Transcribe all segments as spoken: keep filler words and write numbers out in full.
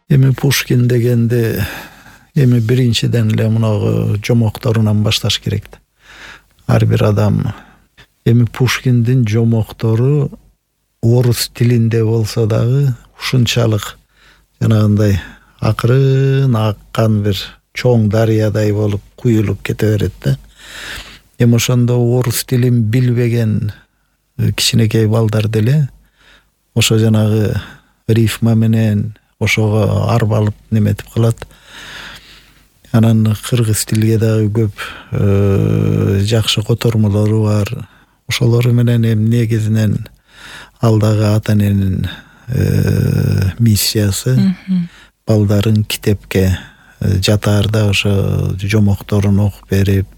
Эми Пушкин дегенде эми биринчиден эле мунагу жомокторунан башташ керек. Ар бир адам эми Пушкиндин жомоктору орус тилинде болсо дагы ушунчалык жанагындай акырын аккан бир чоң дарыядай болуп куюлуп кете берет да. Эми ошондо орус тилин билбеген кичинекей балдар деле ошо жанагы рифма менен ошого арбалып неметип калат. Анан кыргыз тилге дагы көп жакшы котормолору бар. Ошолору менен эми негизинен ал дагы ата эненин миссиясы балдарын китепке жатаарда ошо жомокторун окуп берип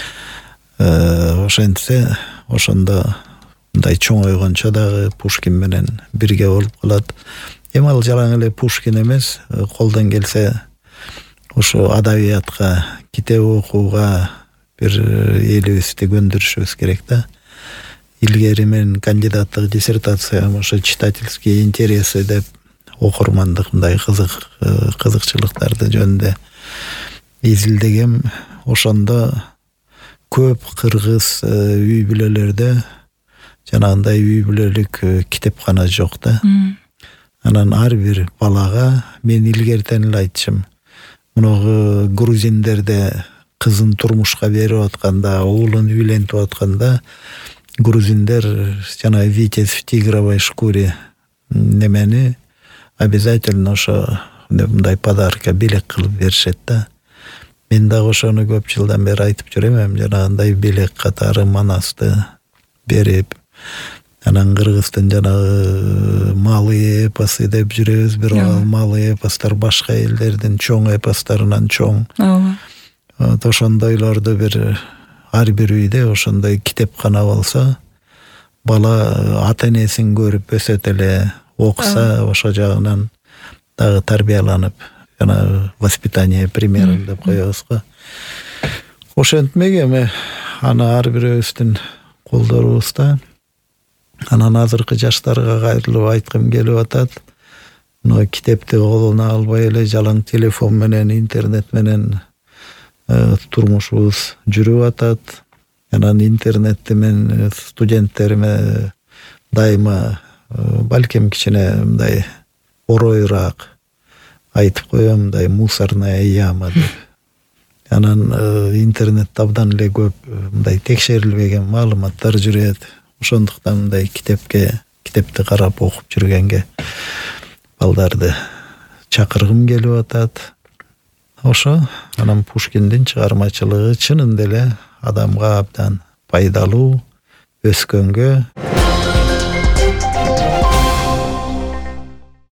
ошентсе ошондо мындай чоңойгончо дагы Пушкин менен бирге болуп калат. Эми ал жалаң эле Пушкин эмес, колдон келсе ошо адабиятка, китеп окууга бир элибизди көндүрүшүбүз керек да. Илгери мен кандидаттык диссертациям ошо читательские интересы деп окурмандык мындай кызык кызыкчылыктарды жөнүндө изилдегем. Ошондо көп кыргыз үй бүлөлөрдө жанагындай үй бүлөлүк китепкана жок да. Анан ар бир балага мен илгертен эле айтчым. Мунагы грузиндерде кызын турмушка берип атканда, уулун үйлентип атканда грузиндер жана витязь в тигровой шкуре немени обязательно ошо мындай подарка белек кылып беришет да. Мен дагы ошону көп жылдан бери айтып жүрөм, жанагындай белек катары манасты берип, анан кыргыздын жанагы малый эпосы деп жүрөбүз, бирок ал малый эпостор башка элдердин чоң эпостарынан чоң. Ооба. Ошондойлорду бир ар бир үйдө ошондой китепкана болсо, бала ата энесин көрүп өсөт эле, окуса ошо жагынан дагы тарбияланып, жана воспитание примерин деп коебуз го. Ошентмек эми аны ар бирөөбүздүн колдорубузда. Анан азыркы жаштарга кайрылып айткым келип атат. Мына китепти колуна албай эле жалаң телефон менен, интернет менен турмушубуз жүрүп атат. Анан интернетти мен студенттериме дайыма балким кичине мындай оройраак айтып коем, мындай мусорная яма деп. Анан интернетте абдан эле көп мындай текшерилбеген маалыматтар жүрөт. Ошондуктан мындай китепке, китепти карап окуп жүргенге балдарды чакыргым келип атат. Ошо анан Пушкиндин чыгармачылыгы чынында эле адамга абдан пайдалуу, өскөнгө